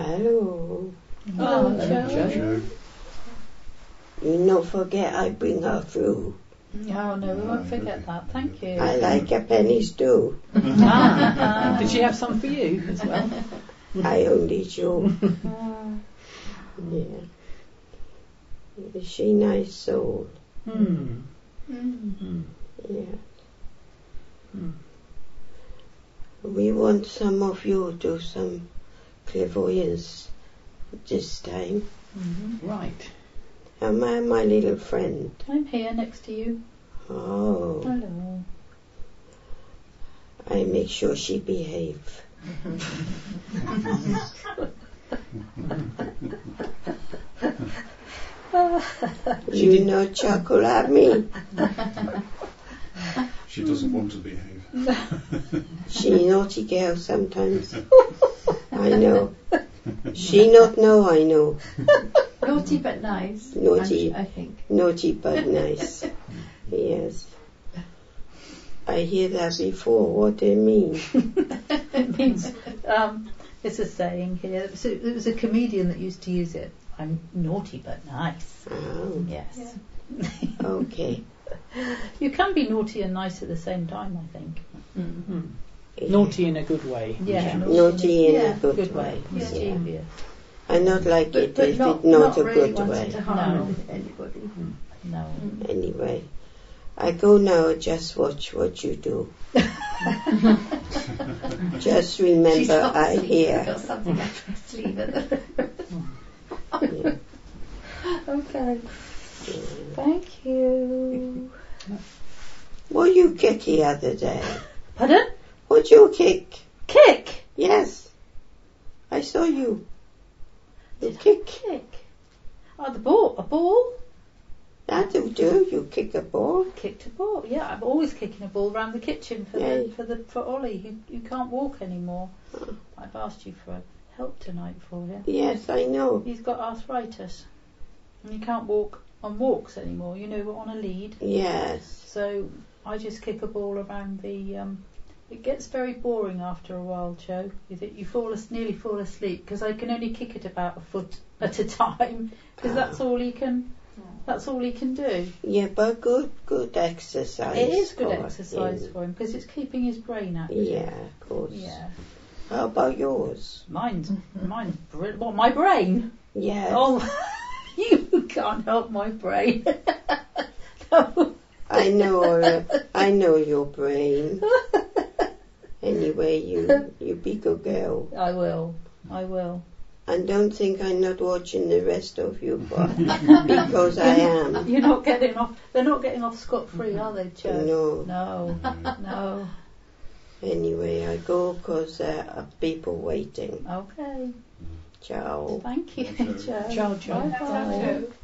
Hello. Oh, Joe. You not forget I bring her through. Oh, no, we won't forget that. Thank you. I like a penny stew. Did she have some for you as well? I only joke. Yeah. Is she nice soul? Yeah. We want some of you to do some clairvoyance this time. Right. Am I my little friend? I'm here next to you. Oh, Hello. I make sure she behave. You no chuckle at me. She doesn't want to behave. She naughty girl sometimes. I know. She not know I know. Naughty but nice. Naughty. I think. Naughty but nice. Yes. I hear that before. What do it mean? It means, it's a saying here. So it was a comedian that used to use it. I'm naughty but nice. Oh, Yes. okay. You can be naughty and nice at the same time, I think. Naughty in a good way. Yeah. Naughty in a good good way. way. Mischievous. I not like it But if not, it's not not a really good wanting way. to harm No. anybody. No. Anyway, I go now. Just watch what you do. Just She's remember I obviously hear. got something up her sleeve at the Yeah. Okay. Thank you. What you kick the other day? Pardon? What you kick? Kick. Yes. I saw you. You kick. Kick. Oh, the ball. A ball? That'll do. You kick a ball. Kicked a ball. Yeah, I'm always kicking a ball around the kitchen for Yay. for Ollie, who can't walk anymore. Oh. I've asked you for help tonight for him. Yes, I know. He's got arthritis, and he can't walk on walks anymore. You know, on a lead. Yes. So I just kick a ball around the. It gets very boring after a while, Joe. You nearly fall asleep because I can only kick it about a foot at a time because that's all he can. That's all he can do. Yeah, but good exercise. It is good for exercise him. for him because it's keeping his brain active. Yeah, of course. Yeah. How about yours? Mine's what, my brain? Yes. Oh, you can't help my brain. No. I know your brain. Anyway, you be good girl. I will. And don't think I'm not watching the rest of you, but because I am. You're not getting off. They're not getting off scot-free, are they, Joe? No. No. Anyway, I go because there are people waiting. Okay. Ciao. Thank you, Joe. Ciao, Joe. Bye-bye.